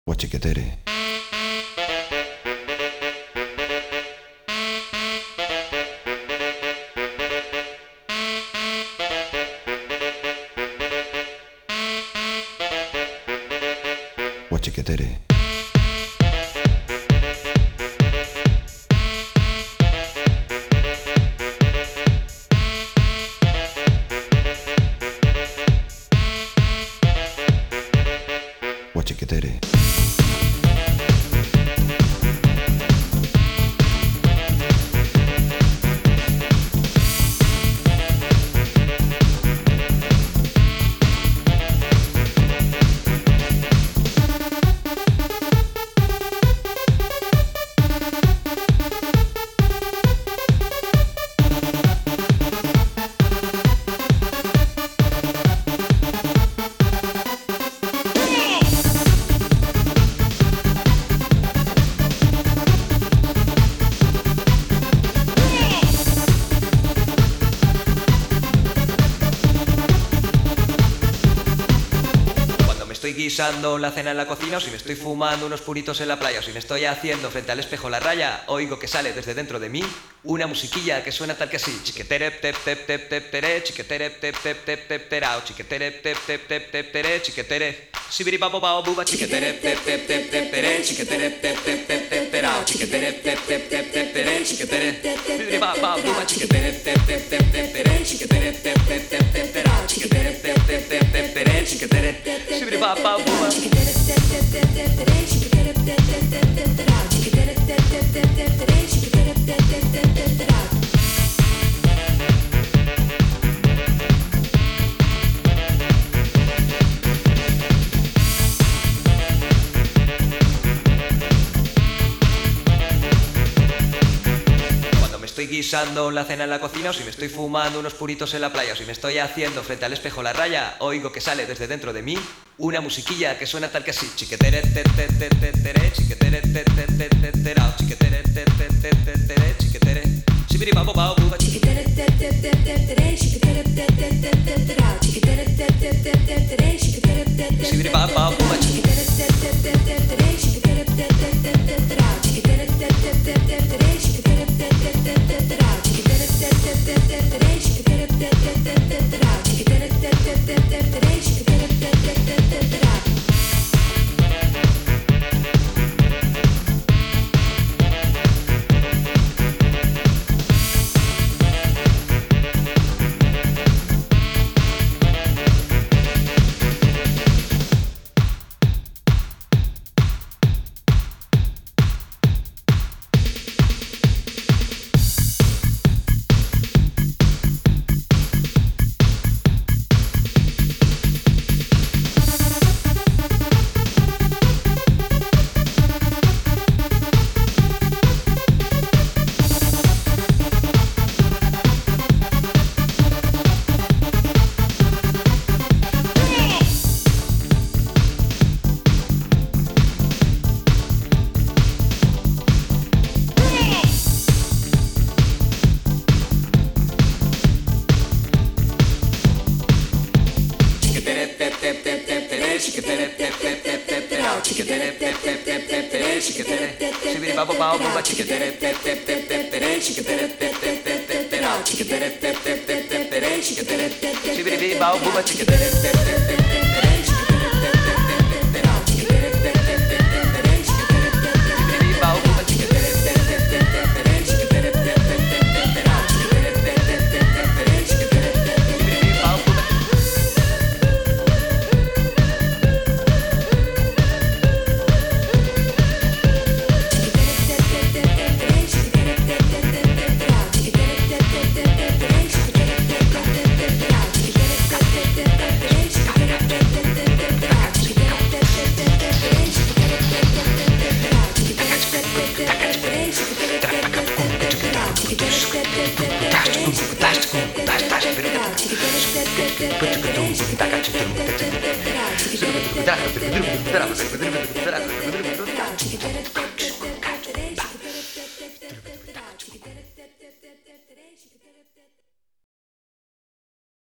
Guachiquetere. Guachiquetere. Guachiquetere. Estoy guisando la cena en la cocina, o si me estoy fumando unos puritos en la playa, o si me estoy haciendo frente al espejo la raya, oigo que sale desde dentro de mí una musiquilla que suena tal que así: chiquetere tep tep tep tep tere, chiquetere tep tep tep tep terao, chiquetere tep tep tep tep tere, chiquetere sibiri babo bao buba, chiquetere tep tep tep tep tere, chiquetere tep tep tep tep terao, chiquetere tep tep tep tep tere, chiquetere sibiri babo buba, chiquetere tep tep tep tep tere, chiquetere tep tep tep tep terao, chiquetere tep tep tep tep tere, chiquetere sibiri babo buba. Estoy guisando la cena en la cocina, o si me estoy fumando unos puritos en la playa, o si me estoy haciendo frente al espejo la raya, oigo que sale desde dentro de mí una musiquilla que suena tal que así: chiquetere te te te te tere, chiquetere te te te te terao, chiquetere te te te te tere, chiquetere sibiri babo bao buba, chiquetere te te te te tere, chiquetere te te te te terao, chiquetere te te te te tere, chiquetere te te sibiri babo bao buba, chiquetere te te te te tere, chiquetere te te te te terao, chiquetere te te te te tere, chiquetere te te te terao, chiquetere te te te te tere, chiquetere te te te te terao, chiquetere te te te te tere, chiquetere te te te te terao. Chiquetere tep tep tep tep terao, chiquetere tep tep tep tep tere, chiquetere sibiri babo bao buba, chiquetere tep tep tep tep tere, chiquetere tep tep tep tep terao, chiquetere tep tep tep tep tere, chiquetere sibiri bao buba, chiquetere tep tep tep tep tere, chiquetere tep tep tep tep terao, chiquetere tep tep tep tep tere, chiquetere sibiri bao buba, chiquetere tep tep tep tep tere, chiquetere tep tep tep tep terao, chiquetere tep tep tep tep tere, chiquetere sibiri bao buba. Chiquitera.